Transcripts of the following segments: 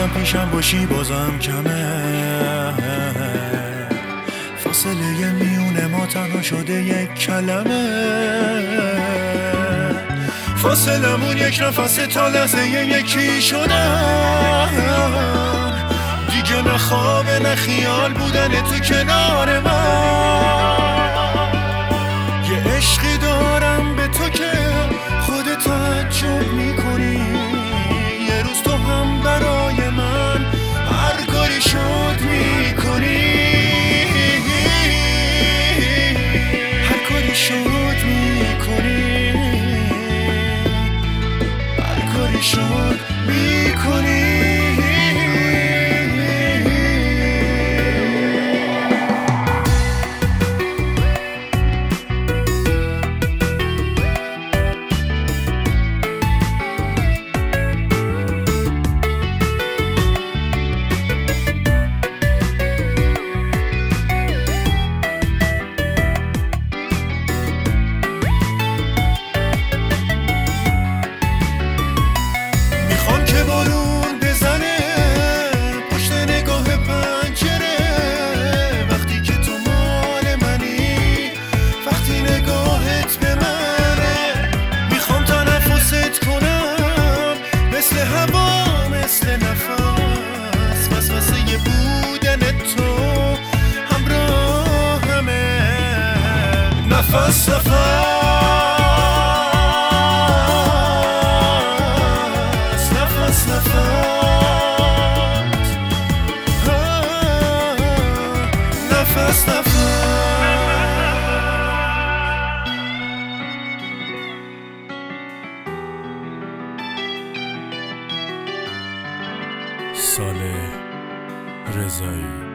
میگم پیشم باشی بازم کمه، فاصله میونه ما تنها شده یک کلمه، فاصلمون یک نفسه تا لحظه یکی شدن، دیگه نه خوابه نه خیال بودن تو کنار من. یه عشقی دارم به تو که خودت تعجب میکنی، یه روز تو هم برای من هر کاری شد میکنی، هر کاری شد میکنی، هر کاری شد میکنی. نفس نفس نفس نفس نفس نفس. صالح رضایی.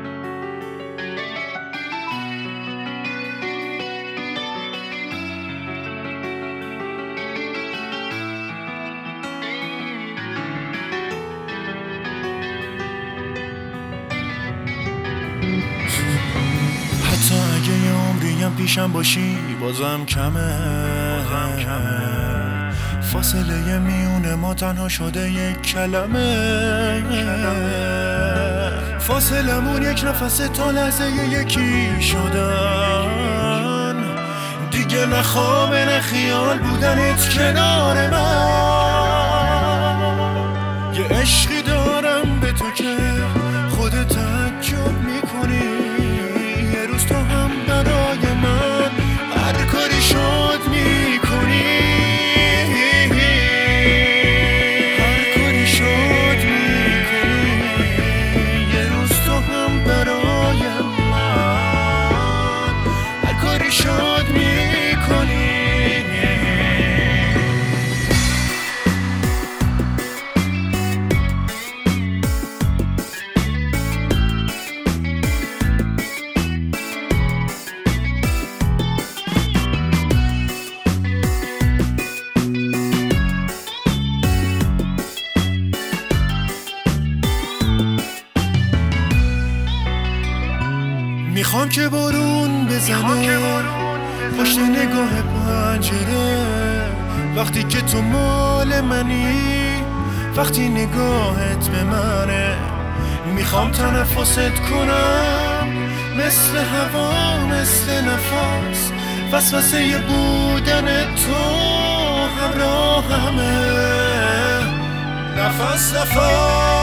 حتی اگه یه عمریم پیشم باشی بازم کمه، فاصله میونه ما تنها شده یک کلمه، فاصلمون یک نفسه تا لحظه یکی شدن، دیگه نه خوابه نه خیال بودنت کنار من. یه عشقی دارم به تو که خودت تعجب میکنی، یه روز تو هم برای من هر کاری شد میکنی، هر کاری شد میکنی، یه روز تو هم برای من هر کاری شد میکنی. میخوام که بارون بزنه پشت نگاه پنجره، وقتی که تو مال منی، وقتی نگاهت به منه، میخوام تنفست کنم مثل هوا مثل نفس، وسوسه بودن تو همراه همه. نفس نفس